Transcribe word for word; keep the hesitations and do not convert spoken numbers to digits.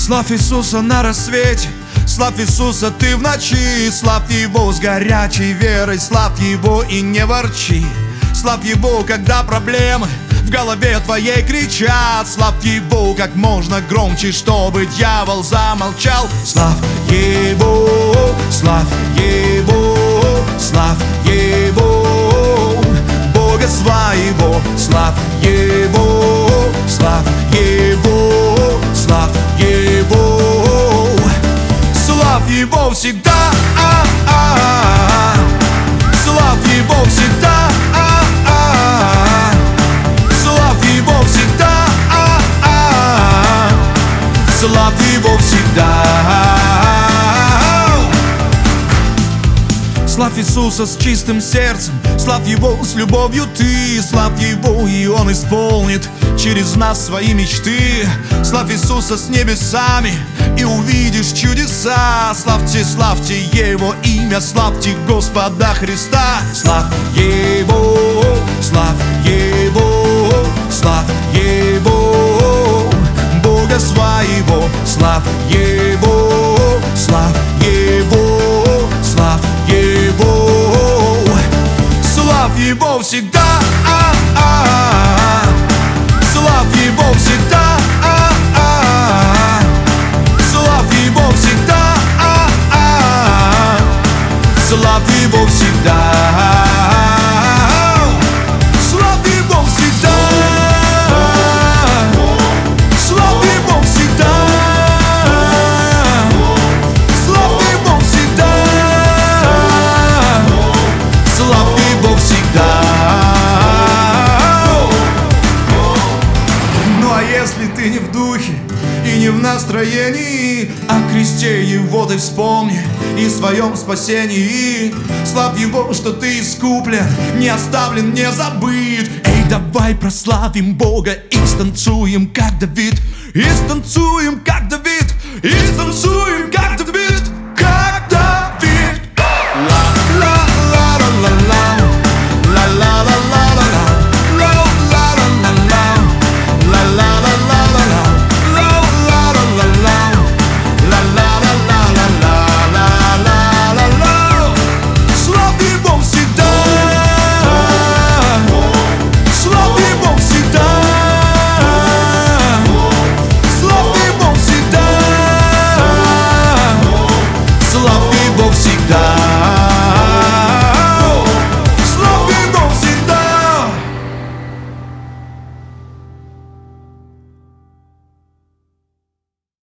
Славь Иисуса на рассвете, славь Иисуса ты в ночи, славь Его с горячей верой, славь Его и не ворчи. Славь Его, когда проблемы в голове твоей кричат, славь Его как можно громче, чтобы дьявол замолчал. Славь Его, славь Его, славь Его, Бога своего, славь Его, славь Его, славь Его, славь Его всегда, а-а-а. Славь Его всегда, а-а-а. Славь Его всегда, а-а-а. Славь Его всегда. Славь Иисуса с чистым сердцем, славь Его с любовью ты, славь Его, и Он исполнит через нас свои мечты. Славь Иисуса с небесами, и увидишь чудеса. Славьте, славьте Его имя, славьте Господа Христа. Славь Его, славь Его, славь Его, Бога своего, славь Его, славь Его, славь Его, славь Его всегда, а-а-а. Славь Его всегда, а-а-а. Славь Его всегда, а-а-а. Славь Его всегда. Славь Его всегда. Славь Его всегда. Славь Его всегда. Славь Его всегда. Ну а если ты не в духе и не в настроении, о кресте Его ты вспомни и своем спасении. Славь Его, что ты искуплен, не оставлен, не забыт. Эй, давай прославим Бога и станцуем, как Давид. И станцуем, как Давид. И станцуем, как Давид.